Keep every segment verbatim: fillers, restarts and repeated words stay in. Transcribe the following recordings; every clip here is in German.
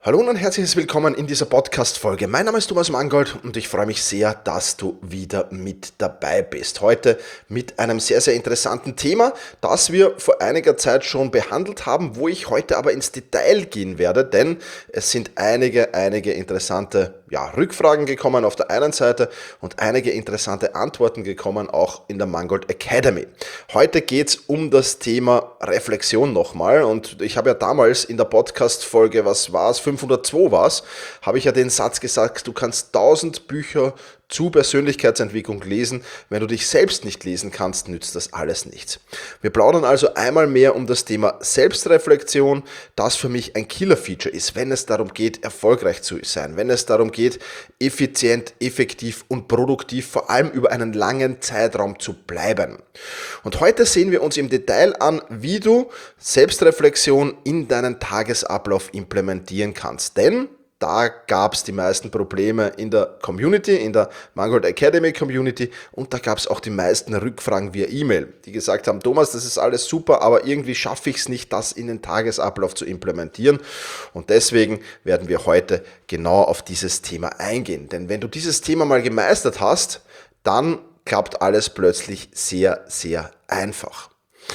Hallo und ein herzliches Willkommen in dieser Podcast-Folge. Mein Name ist Thomas Mangold und ich freue mich sehr, dass du wieder mit dabei bist. Heute mit einem sehr, sehr interessanten Thema, das wir vor einiger Zeit schon behandelt haben, wo ich heute aber ins Detail gehen werde, denn es sind einige, einige interessante ja, Rückfragen gekommen auf der einen Seite und einige interessante Antworten gekommen, auch in der Mangold Academy. Heute geht es um das Thema Reflexion nochmal und ich habe ja damals in der Podcast-Folge, was war es, fünfhundertzwei war es, habe ich ja den Satz gesagt, du kannst tausend Bücher zu Persönlichkeitsentwicklung lesen. Wenn du dich selbst nicht lesen kannst, nützt das alles nichts. Wir plaudern also einmal mehr um das Thema Selbstreflexion, das für mich ein Killer-Feature ist, wenn es darum geht, erfolgreich zu sein, wenn es darum geht, effizient, effektiv und produktiv, vor allem über einen langen Zeitraum zu bleiben. Und heute sehen wir uns im Detail an, wie du Selbstreflexion in deinen Tagesablauf implementieren kannst. Denn da gab es die meisten Probleme in der Community, in der Mangold Academy Community, und da gab es auch die meisten Rückfragen via E-Mail, die gesagt haben, Thomas, das ist alles super, aber irgendwie schaffe ich es nicht, das in den Tagesablauf zu implementieren, und deswegen werden wir heute genau auf dieses Thema eingehen. Denn wenn du dieses Thema mal gemeistert hast, dann klappt alles plötzlich sehr, sehr einfach.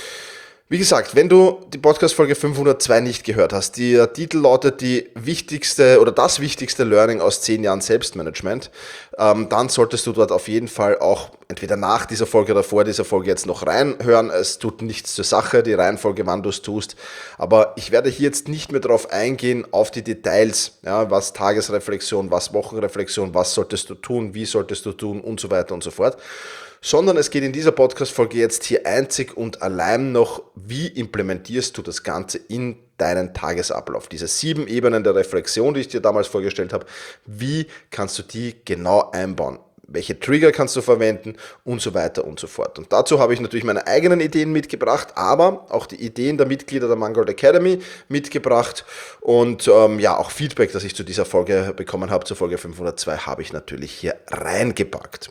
Wie gesagt, wenn du die Podcast-Folge fünfhundertzwei nicht gehört hast, der Titel lautet die wichtigste oder das wichtigste Learning aus zehn Jahren Selbstmanagement, ähm, dann solltest du dort auf jeden Fall auch entweder nach dieser Folge oder vor dieser Folge jetzt noch reinhören. Es tut nichts zur Sache, die Reihenfolge, wann du es tust. Aber ich werde hier jetzt nicht mehr darauf eingehen, auf die Details, ja, was Tagesreflexion, was Wochenreflexion, was solltest du tun, wie solltest du tun und so weiter und so fort. Sondern es geht in dieser Podcast-Folge jetzt hier einzig und allein noch, wie implementierst du das Ganze in deinen Tagesablauf. Diese sieben Ebenen der Reflexion, die ich dir damals vorgestellt habe, wie kannst du die genau einbauen? Welche Trigger kannst du verwenden und so weiter und so fort. Und dazu habe ich natürlich meine eigenen Ideen mitgebracht, aber auch die Ideen der Mitglieder der Mangold Academy mitgebracht und ähm, ja, auch Feedback, das ich zu dieser Folge bekommen habe, zur Folge fünfhundertzwei, habe ich natürlich hier reingepackt.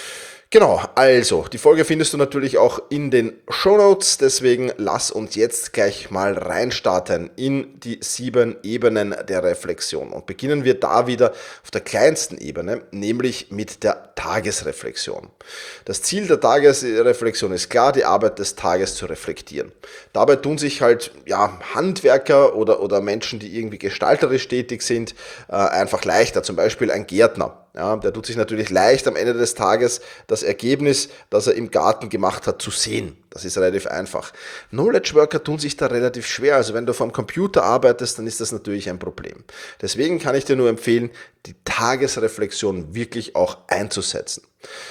Genau, also, die Folge findest du natürlich auch in den Shownotes, deswegen lass uns jetzt gleich mal reinstarten in die sieben Ebenen der Reflexion. Und beginnen wir da wieder auf der kleinsten Ebene, nämlich mit der Tagesreflexion. Das Ziel der Tagesreflexion ist klar, die Arbeit des Tages zu reflektieren. Dabei tun sich halt ja, Handwerker oder, oder Menschen, die irgendwie gestalterisch tätig sind, äh, einfach leichter, zum Beispiel ein Gärtner. Ja, der tut sich natürlich leicht am Ende des Tages das Ergebnis, das er im Garten gemacht hat, zu sehen. Das ist relativ einfach. Knowledge Worker tun sich da relativ schwer. Also wenn du vom Computer arbeitest, dann ist das natürlich ein Problem. Deswegen kann ich dir nur empfehlen, die Tagesreflexion wirklich auch einzusetzen.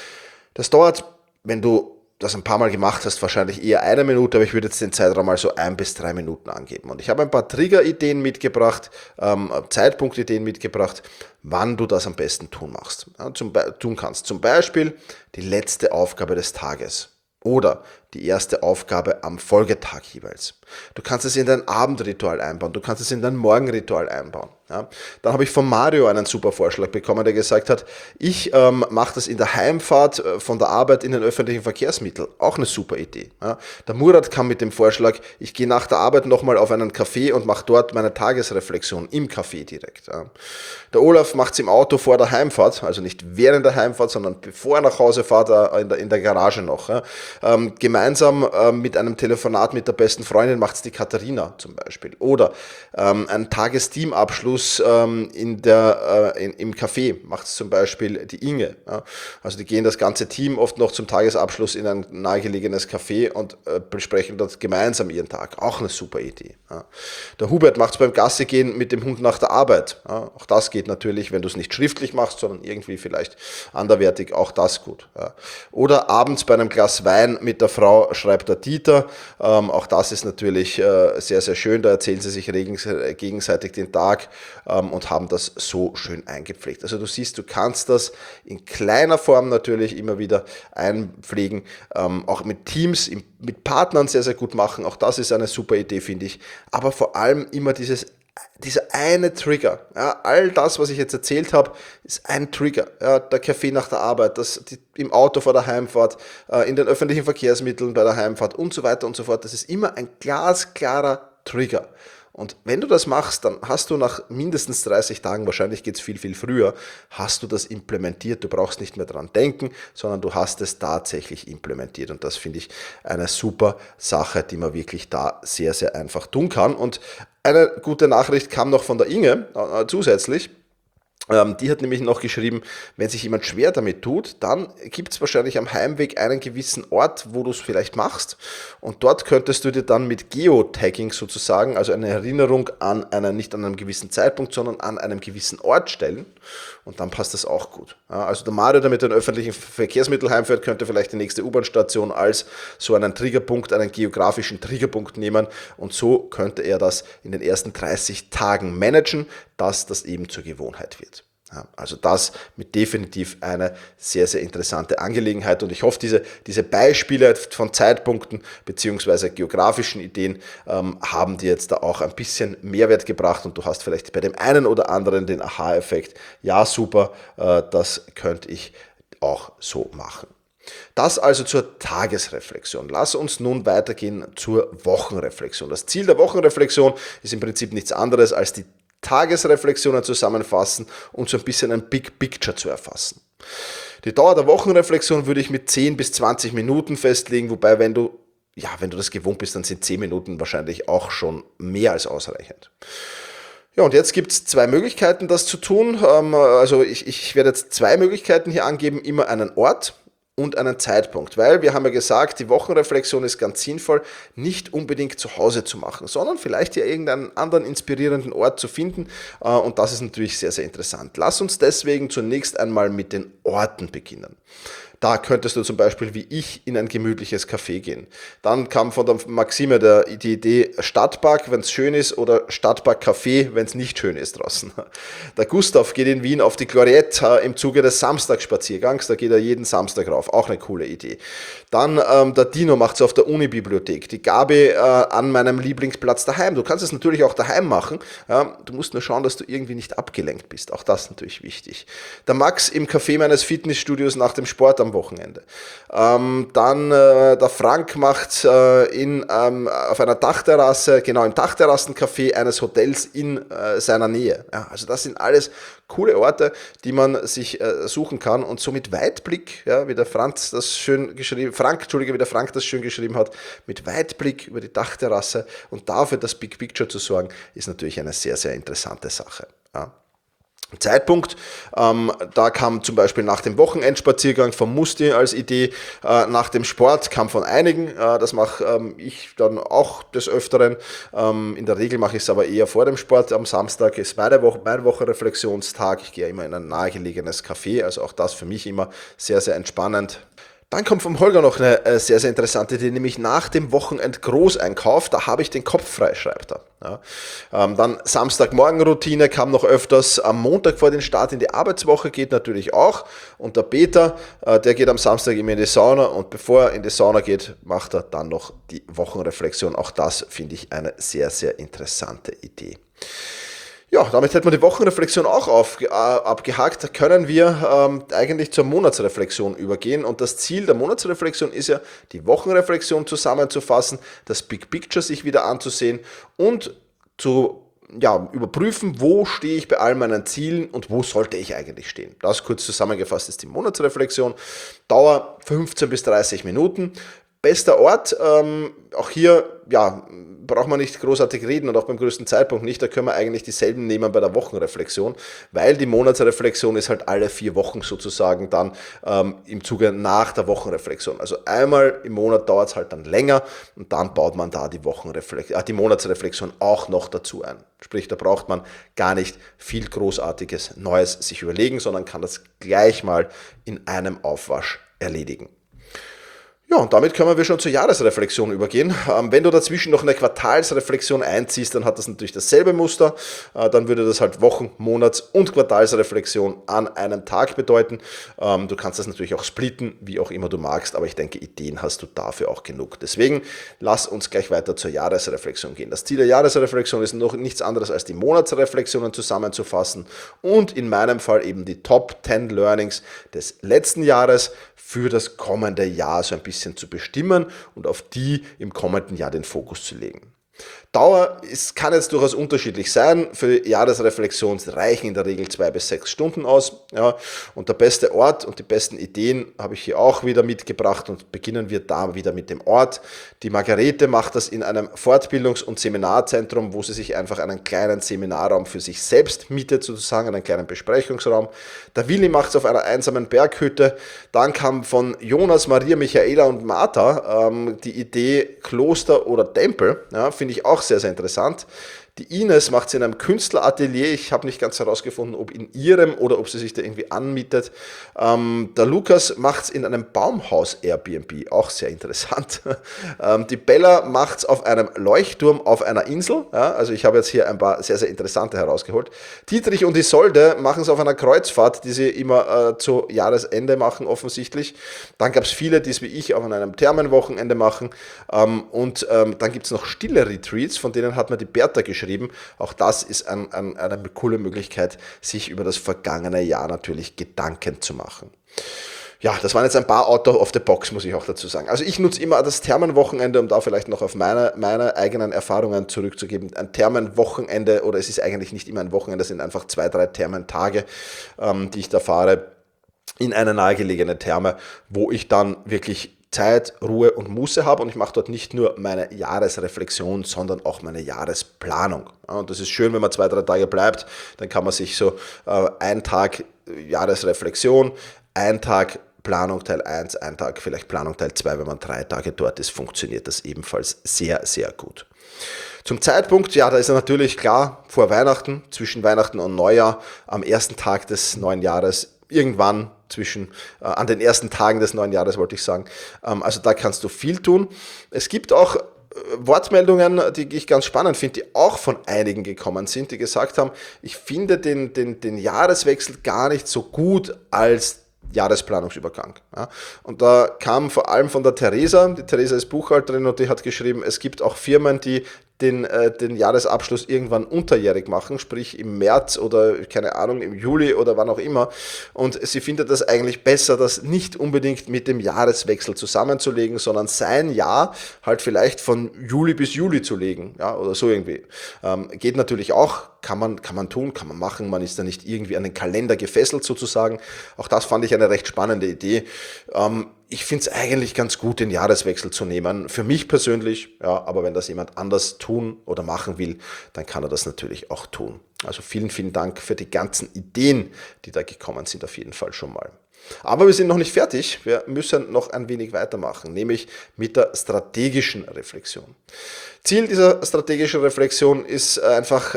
Das dauert, wenn du das ein paar Mal gemacht hast, wahrscheinlich eher eine Minute, aber ich würde jetzt den Zeitraum mal so ein bis drei Minuten angeben. Und ich habe ein paar Trigger-Ideen mitgebracht, ähm, Zeitpunktideen mitgebracht, wann du das am besten tun machst, ja, zum Be- tun kannst. Zum Beispiel die letzte Aufgabe des Tages oder die erste Aufgabe am Folgetag jeweils. Du kannst es in dein Abendritual einbauen, du kannst es in dein Morgenritual einbauen. Ja. Dann habe ich von Mario einen super Vorschlag bekommen, der gesagt hat, ich ähm, mache das in der Heimfahrt von der Arbeit in den öffentlichen Verkehrsmitteln. Auch eine super Idee. Ja. Der Murat kam mit dem Vorschlag, ich gehe nach der Arbeit nochmal auf einen Café und mache dort meine Tagesreflexion im Café direkt. Ja. Der Olaf macht es im Auto vor der Heimfahrt, also nicht während der Heimfahrt, sondern bevor er nach Hause fährt, in der, in der Garage noch. Ja. Ähm, gemeinsam ähm, mit einem Telefonat mit der besten Freundin macht es die Katharina zum Beispiel. Oder ähm, ein Tagesteamabschluss ähm, in der, äh, in, im Café macht es zum Beispiel die Inge. Ja. Also die gehen das ganze Team oft noch zum Tagesabschluss in ein nahegelegenes Café und äh, besprechen dort gemeinsam ihren Tag. Auch eine super Idee. Ja. Der Hubert macht es beim Gassi gehen mit dem Hund nach der Arbeit. Ja. Auch das geht natürlich, wenn du es nicht schriftlich machst, sondern irgendwie vielleicht anderweitig, auch das gut. Ja. Oder abends bei einem Glas Wein mit der Frau, schreibt der Dieter. Ähm, auch das ist natürlich äh, sehr, sehr schön. Da erzählen sie sich regen, gegenseitig den Tag ähm, und haben das so schön eingepflegt. Also du siehst, du kannst das in kleiner Form natürlich immer wieder einpflegen, ähm, auch mit Teams, im, mit Partnern sehr, sehr gut machen. Auch das ist eine super Idee, finde ich. Aber vor allem immer dieses dieser eine Trigger, ja, all das, was ich jetzt erzählt habe, ist ein Trigger. Ja, der Kaffee nach der Arbeit, das, die, im Auto vor der Heimfahrt, äh, in den öffentlichen Verkehrsmitteln bei der Heimfahrt und so weiter und so fort. Das ist immer ein glasklarer Trigger. Und wenn du das machst, dann hast du nach mindestens dreißig Tagen, wahrscheinlich geht es viel, viel früher, hast du das implementiert. Du brauchst nicht mehr dran denken, sondern du hast es tatsächlich implementiert. Und das finde ich eine super Sache, die man wirklich da sehr, sehr einfach tun kann. Und eine gute Nachricht kam noch von der Inge äh, zusätzlich. Ähm, die hat nämlich noch geschrieben, wenn sich jemand schwer damit tut, dann gibt es wahrscheinlich am Heimweg einen gewissen Ort, wo du es vielleicht machst. Und dort könntest du dir dann mit Geotagging sozusagen, also eine Erinnerung an einen, nicht an einem gewissen Zeitpunkt, sondern an einem gewissen Ort stellen. Und dann passt das auch gut. Ja, also der Mario, der mit den öffentlichen Verkehrsmitteln heimfährt, könnte vielleicht die nächste U-Bahn-Station als so einen Triggerpunkt, einen geografischen Triggerpunkt nehmen. Und so könnte er das in den ersten dreißig Tagen managen, dass das eben zur Gewohnheit wird. Ja, also das mit definitiv eine sehr, sehr interessante Angelegenheit und ich hoffe, diese, diese Beispiele von Zeitpunkten bzw. geografischen Ideen ähm, haben dir jetzt da auch ein bisschen Mehrwert gebracht und du hast vielleicht bei dem einen oder anderen den Aha-Effekt, ja super, äh, das könnte ich auch so machen. Das also zur Tagesreflexion. Lass uns nun weitergehen zur Wochenreflexion. Das Ziel der Wochenreflexion ist im Prinzip nichts anderes als die Tagesreflexionen zusammenfassen und so ein bisschen ein Big Picture zu erfassen. Die Dauer der Wochenreflexion würde ich mit zehn bis zwanzig Minuten festlegen, wobei wenn du, ja, wenn du das gewohnt bist, dann sind zehn Minuten wahrscheinlich auch schon mehr als ausreichend. Ja, und jetzt gibt es zwei Möglichkeiten, das zu tun. Also ich, ich werde jetzt zwei Möglichkeiten hier angeben, immer einen Ort und einen Zeitpunkt, weil wir haben ja gesagt, die Wochenreflexion ist ganz sinnvoll, nicht unbedingt zu Hause zu machen, sondern vielleicht hier irgendeinen anderen inspirierenden Ort zu finden und das ist natürlich sehr, sehr interessant. Lass uns deswegen zunächst einmal mit den Orten beginnen. Da könntest du zum Beispiel wie ich in ein gemütliches Café gehen. Dann kam von der Maxime der, die Idee Stadtpark, wenn es schön ist, oder Stadtpark Café, wenn es nicht schön ist draußen. Der Gustav geht in Wien auf die Gloriette im Zuge des Samstagsspaziergangs. Da geht er jeden Samstag rauf. Auch eine coole Idee. Dann ähm, der Dino macht es auf der Unibibliothek. Die Gabi äh, an meinem Lieblingsplatz daheim. Du kannst es natürlich auch daheim machen. Ja, du musst nur schauen, dass du irgendwie nicht abgelenkt bist. Auch das ist natürlich wichtig. Der Max im Café meines Fitnessstudios nach dem Sport am Wochenende. Ähm, dann äh, der Frank macht äh, in, ähm, auf einer Dachterrasse, genau im Dachterrassencafé eines Hotels in äh, seiner Nähe. Ja, also das sind alles coole Orte, die man sich äh, suchen kann und so mit Weitblick, ja, wie der Franz das schön geschrieben, Frank, Entschuldige, wie der Frank das schön geschrieben hat, mit Weitblick über die Dachterrasse und dafür das Big Picture zu sorgen, ist natürlich eine sehr, sehr interessante Sache. Ja. Zeitpunkt, ähm, da kam zum Beispiel nach dem Wochenendspaziergang von Musti als Idee, äh, nach dem Sport kam von einigen, äh, das mache ähm, ich dann auch des Öfteren, ähm, in der Regel mache ich es aber eher vor dem Sport, am Samstag ist meine Woche, mein Wochenreflexionstag, ich gehe immer in ein nahegelegenes Café, also auch das für mich immer sehr, sehr entspannend. Dann kommt vom Holger noch eine sehr, sehr interessante Idee, nämlich nach dem Wochenend-Großeinkauf, da habe ich den Kopf frei, schreibt er. Ja. Ähm, dann Samstagmorgen-Routine kam noch öfters, am Montag vor den Start in die Arbeitswoche geht natürlich auch und der Peter, äh, der geht am Samstag immer in die Sauna und bevor er in die Sauna geht, macht er dann noch die Wochenreflexion. Auch das finde ich eine sehr, sehr interessante Idee. Ja, damit hätten wir die Wochenreflexion auch auf, äh, abgehakt. Da können wir ähm, eigentlich zur Monatsreflexion übergehen. Und das Ziel der Monatsreflexion ist ja, die Wochenreflexion zusammenzufassen, das Big Picture sich wieder anzusehen und zu ja, überprüfen, wo stehe ich bei all meinen Zielen und wo sollte ich eigentlich stehen. Das kurz zusammengefasst ist die Monatsreflexion. Dauer fünfzehn bis dreißig Minuten. Bester Ort, ähm, auch hier ja, braucht man nicht großartig reden und auch beim größten Zeitpunkt nicht, da können wir eigentlich dieselben nehmen bei der Wochenreflexion, weil die Monatsreflexion ist halt alle vier Wochen sozusagen dann ähm, im Zuge nach der Wochenreflexion. Also einmal im Monat dauert es halt dann länger und dann baut man da die, Wochenreflexion, äh, die Monatsreflexion auch noch dazu ein. Sprich, da braucht man gar nicht viel Großartiges Neues sich überlegen, sondern kann das gleich mal in einem Aufwasch erledigen. Ja, und damit können wir schon zur Jahresreflexion übergehen. Ähm, wenn du dazwischen noch eine Quartalsreflexion einziehst, dann hat das natürlich dasselbe Muster. Äh, dann würde das halt Wochen-, Monats- und Quartalsreflexion an einem Tag bedeuten. Ähm, du kannst das natürlich auch splitten, wie auch immer du magst, aber ich denke, Ideen hast du dafür auch genug. Deswegen lass uns gleich weiter zur Jahresreflexion gehen. Das Ziel der Jahresreflexion ist noch nichts anderes als die Monatsreflexionen zusammenzufassen und in meinem Fall eben die Top zehn Learnings des letzten Jahres für das kommende Jahr so ein bisschen zu bestimmen und auf die im kommenden Jahr den Fokus zu legen. Dauer ist, kann jetzt durchaus unterschiedlich sein. Für Jahresreflexion reichen in der Regel zwei bis sechs Stunden aus. Ja. Und der beste Ort und die besten Ideen habe ich hier auch wieder mitgebracht und beginnen wir da wieder mit dem Ort. Die Margarete macht das in einem Fortbildungs- und Seminarzentrum, wo sie sich einfach einen kleinen Seminarraum für sich selbst mietet, sozusagen einen kleinen Besprechungsraum. Der Willi macht es auf einer einsamen Berghütte. Dann kam von Jonas, Maria, Michaela und Martha ähm, die Idee Kloster oder Tempel. Ja, finde ich auch sehr, sehr interessant. Die Ines macht es in einem Künstleratelier. Ich habe nicht ganz herausgefunden, ob in ihrem oder ob sie sich da irgendwie anmietet. Ähm, der Lukas macht es in einem Baumhaus Airbnb. Auch sehr interessant. ähm, die Bella macht es auf einem Leuchtturm auf einer Insel. Ja, also ich habe jetzt hier ein paar sehr, sehr interessante herausgeholt. Dietrich und Isolde machen es auf einer Kreuzfahrt, die sie immer äh, zu Jahresende machen, offensichtlich. Dann gab es viele, die es wie ich auf einem Thermenwochenende machen. Ähm, und ähm, dann gibt es noch stille Retreats, von denen hat mir die Bertha geschrieben. Auch das ist ein, ein, eine coole Möglichkeit, sich über das vergangene Jahr natürlich Gedanken zu machen. Ja, das waren jetzt ein paar out of the box, muss ich auch dazu sagen. Also ich nutze immer das Thermenwochenende, um da vielleicht noch auf meine, meine eigenen Erfahrungen zurückzugeben. Ein Thermenwochenende, oder es ist eigentlich nicht immer ein Wochenende, es sind einfach zwei, drei Thermentage, ähm, die ich da fahre, in eine nahegelegene Therme, wo ich dann wirklich Zeit, Ruhe und Muße habe und ich mache dort nicht nur meine Jahresreflexion, sondern auch meine Jahresplanung. Ja, und das ist schön, wenn man zwei, drei Tage bleibt, dann kann man sich so äh, ein Tag Jahresreflexion, ein Tag Planung Teil eins, ein Tag vielleicht Planung Teil zwei, wenn man drei Tage dort ist, funktioniert das ebenfalls sehr, sehr gut. Zum Zeitpunkt, ja, da ist er natürlich klar, vor Weihnachten, zwischen Weihnachten und Neujahr, am ersten Tag des neuen Jahres, irgendwann zwischen, äh, an den ersten Tagen des neuen Jahres, wollte ich sagen. Ähm, also da kannst du viel tun. Es gibt auch äh, Wortmeldungen, die ich ganz spannend finde, die auch von einigen gekommen sind, die gesagt haben, ich finde den, den, den Jahreswechsel gar nicht so gut als Jahresplanungsübergang. Ja. Und da kam vor allem von der Theresa, die Theresa ist Buchhalterin und die hat geschrieben, es gibt auch Firmen, die den, äh, den Jahresabschluss irgendwann unterjährig machen, sprich im März oder keine Ahnung, im Juli oder wann auch immer. Und sie findet das eigentlich besser, das nicht unbedingt mit dem Jahreswechsel zusammenzulegen, sondern sein Jahr halt vielleicht von Juli bis Juli zu legen, ja, oder so irgendwie. Ähm, geht natürlich auch, kann man, kann man tun, kann man machen, man ist da nicht irgendwie an den Kalender gefesselt sozusagen. Auch das fand ich eine recht spannende Idee. Ähm, Ich finde es eigentlich ganz gut, den Jahreswechsel zu nehmen. Für mich persönlich, ja, aber wenn das jemand anders tun oder machen will, dann kann er das natürlich auch tun. Also vielen, vielen Dank für die ganzen Ideen, die da gekommen sind, auf jeden Fall schon mal. Aber wir sind noch nicht fertig. Wir müssen noch ein wenig weitermachen, nämlich mit der strategischen Reflexion. Ziel dieser strategischen Reflexion ist einfach,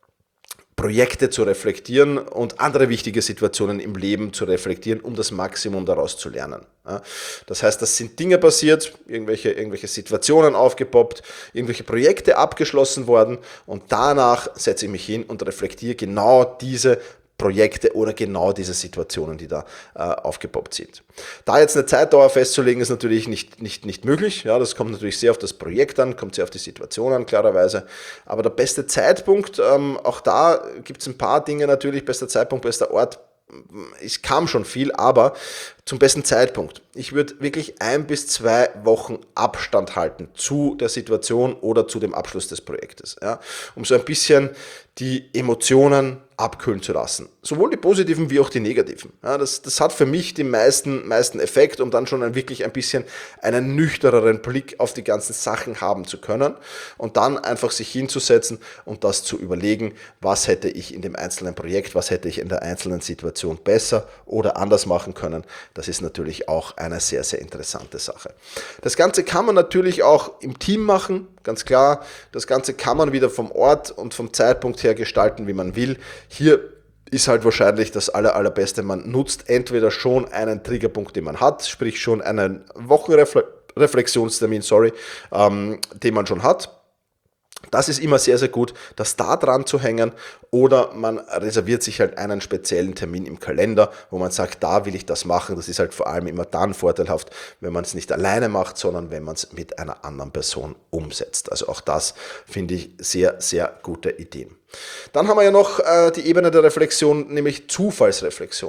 Projekte zu reflektieren und andere wichtige Situationen im Leben zu reflektieren, um das Maximum daraus zu lernen. Das heißt, das sind Dinge passiert, irgendwelche, irgendwelche Situationen aufgepoppt, irgendwelche Projekte abgeschlossen worden und danach setze ich mich hin und reflektiere genau diese Projekte oder genau diese Situationen, die da äh, aufgepoppt sind. Da jetzt eine Zeitdauer festzulegen, ist natürlich nicht, nicht, nicht möglich. Ja, das kommt natürlich sehr auf das Projekt an, kommt sehr auf die Situation an, klarerweise. Aber der beste Zeitpunkt, ähm, auch da gibt es ein paar Dinge natürlich, bester Zeitpunkt, bester Ort, es kam schon viel, aber zum besten Zeitpunkt. Ich würde wirklich ein bis zwei Wochen Abstand halten zu der Situation oder zu dem Abschluss des Projektes, ja, um so ein bisschen die Emotionen abkühlen zu lassen. Sowohl die positiven wie auch die negativen. Ja, das, das hat für mich den meisten, meisten Effekt, um dann schon ein, wirklich ein bisschen einen nüchterneren Blick auf die ganzen Sachen haben zu können und dann einfach sich hinzusetzen und das zu überlegen, was hätte ich in dem einzelnen Projekt, was hätte ich in der einzelnen Situation besser oder anders machen können. Das ist natürlich auch eine sehr, sehr interessante Sache. Das Ganze kann man natürlich auch im Team machen, ganz klar. Das Ganze kann man wieder vom Ort und vom Zeitpunkt her gestalten, wie man will. Hier ist halt wahrscheinlich das aller, allerbeste, man nutzt entweder schon einen Triggerpunkt, den man hat, sprich schon einen Wochenreflexionstermin, sorry, ähm, den man schon hat. Das ist immer sehr, sehr gut, das da dran zu hängen, oder man reserviert sich halt einen speziellen Termin im Kalender, wo man sagt, da will ich das machen. Das ist halt vor allem immer dann vorteilhaft, wenn man es nicht alleine macht, sondern wenn man es mit einer anderen Person umsetzt. Also auch das finde ich sehr, sehr gute Ideen. Dann haben wir ja noch äh, die Ebene der Reflexion, nämlich Zufallsreflexion.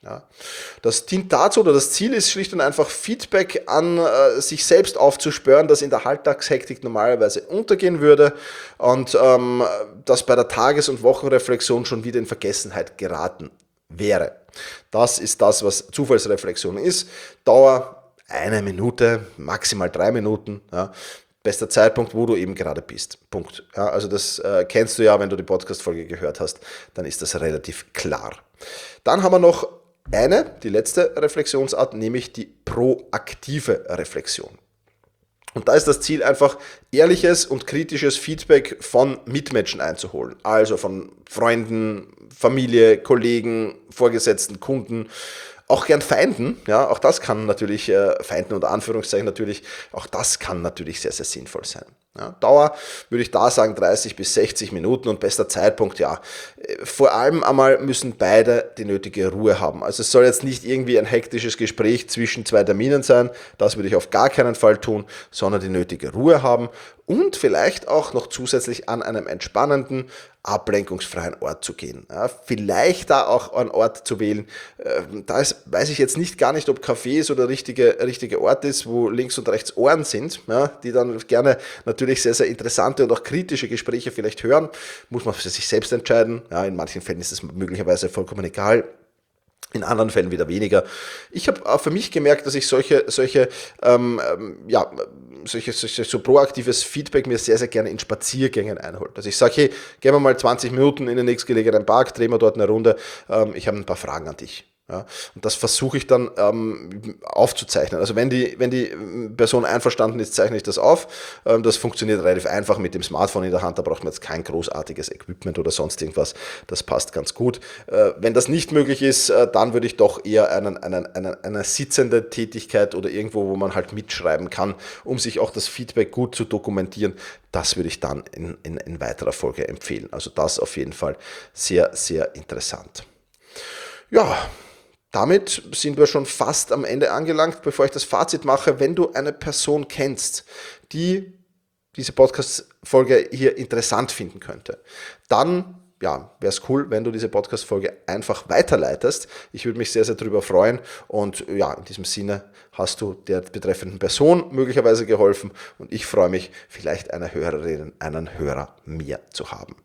Ja. Das dient dazu, oder das Ziel ist schlicht und einfach, Feedback an äh, sich selbst aufzuspüren, das in der Alltagshektik normalerweise untergehen würde und ähm, das bei der Tages- und Wochenreflexion schon wieder in Vergessenheit geraten wäre. Das ist das, was Zufallsreflexion ist. Dauer eine Minute, maximal drei Minuten. Ja. Bester Zeitpunkt, wo du eben gerade bist. Punkt. Ja, also das äh, kennst du ja, wenn du die Podcast-Folge gehört hast, dann ist das relativ klar. Dann haben wir noch eine, die letzte Reflexionsart, nämlich die proaktive Reflexion. Und da ist das Ziel einfach, ehrliches und kritisches Feedback von Mitmenschen einzuholen. Also von Freunden, Familie, Kollegen, Vorgesetzten, Kunden, auch gern Feinden. Ja, auch das kann natürlich, äh, Feinden unter Anführungszeichen natürlich, auch das kann natürlich sehr, sehr sinnvoll sein. Ja, Dauer würde ich da sagen dreißig bis sechzig Minuten und bester Zeitpunkt, ja. Vor allem einmal müssen beide die nötige Ruhe haben. Also es soll jetzt nicht irgendwie ein hektisches Gespräch zwischen zwei Terminen sein, das würde ich auf gar keinen Fall tun, sondern die nötige Ruhe haben und vielleicht auch noch zusätzlich an einem entspannenden, ablenkungsfreien Ort zu gehen. Ja, vielleicht da auch einen Ort zu wählen. Da ist, weiß ich jetzt nicht gar nicht, ob Café so der richtige, richtige Ort ist, wo links und rechts Ohren sind, ja, die dann gerne natürlich sehr, sehr interessante und auch kritische Gespräche vielleicht hören. Muss man für sich selbst entscheiden. Ja, in manchen Fällen ist es möglicherweise vollkommen egal. In anderen Fällen wieder weniger. Ich habe auch für mich gemerkt, dass ich solche, solche, ähm, ja, solche, solche, so proaktives Feedback mir sehr, sehr gerne in Spaziergängen einhole. Dass ich sage, hey, gehen wir mal zwanzig Minuten in den nächstgelegenen Park, drehen wir dort eine Runde, ähm, ich habe ein paar Fragen an dich. Ja, und das versuche ich dann ähm, aufzuzeichnen. Also wenn die, wenn die Person einverstanden ist, zeichne ich das auf. Ähm, das funktioniert relativ einfach mit dem Smartphone in der Hand. Da braucht man jetzt kein großartiges Equipment oder sonst irgendwas. Das passt ganz gut. Äh, wenn das nicht möglich ist, äh, dann würde ich doch eher einen, einen, einen, eine sitzende Tätigkeit oder irgendwo, wo man halt mitschreiben kann, um sich auch das Feedback gut zu dokumentieren. Das würde ich dann in, in, in weiterer Folge empfehlen. Also das auf jeden Fall sehr, sehr interessant. Ja, damit sind wir schon fast am Ende angelangt. Bevor ich das Fazit mache, wenn du eine Person kennst, die diese Podcast-Folge hier interessant finden könnte, dann ja, wäre es cool, wenn du diese Podcast-Folge einfach weiterleitest. Ich würde mich sehr, sehr darüber freuen und ja, in diesem Sinne hast du der betreffenden Person möglicherweise geholfen und ich freue mich, vielleicht eine Hörerin, einen Hörer mehr zu haben.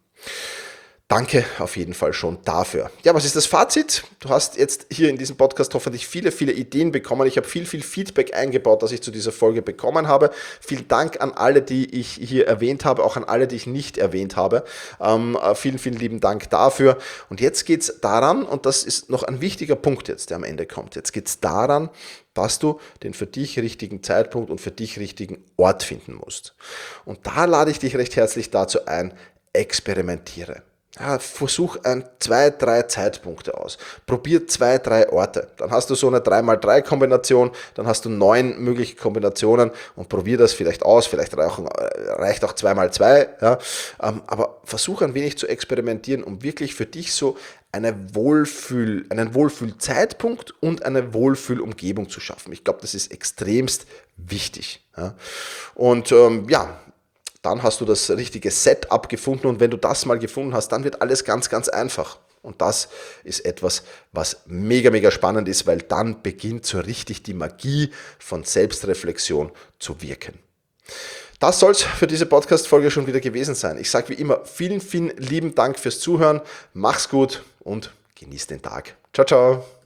Danke auf jeden Fall schon dafür. Ja, was ist das Fazit? Du hast jetzt hier in diesem Podcast hoffentlich viele, viele Ideen bekommen. Ich habe viel, viel Feedback eingebaut, das ich zu dieser Folge bekommen habe. Vielen Dank an alle, die ich hier erwähnt habe, auch an alle, die ich nicht erwähnt habe. Ähm, vielen, vielen lieben Dank dafür. Und jetzt geht es daran, und das ist noch ein wichtiger Punkt jetzt, der am Ende kommt. Jetzt geht es daran, dass du den für dich richtigen Zeitpunkt und für dich richtigen Ort finden musst. Und da lade ich dich recht herzlich dazu ein, experimentiere. Ja, versuch ein, zwei, drei Zeitpunkte aus. Probier zwei, drei Orte. Dann hast du so eine drei mal drei Kombination, dann hast du neun mögliche Kombinationen und probier das vielleicht aus. Vielleicht reicht auch zwei mal zwei. Ja. Aber versuch ein wenig zu experimentieren, um wirklich für dich so eine Wohlfühl, einen Wohlfühlzeitpunkt und eine Wohlfühlumgebung zu schaffen. Ich glaube, das ist extremst wichtig. Ja. Und ähm, ja, dann hast du das richtige Setup gefunden und wenn du das mal gefunden hast, dann wird alles ganz, ganz einfach. Und das ist etwas, was mega, mega spannend ist, weil dann beginnt so richtig die Magie von Selbstreflexion zu wirken. Das soll es für diese Podcast-Folge schon wieder gewesen sein. Ich sage wie immer vielen, vielen lieben Dank fürs Zuhören. Mach's gut und genieß den Tag. Ciao, ciao.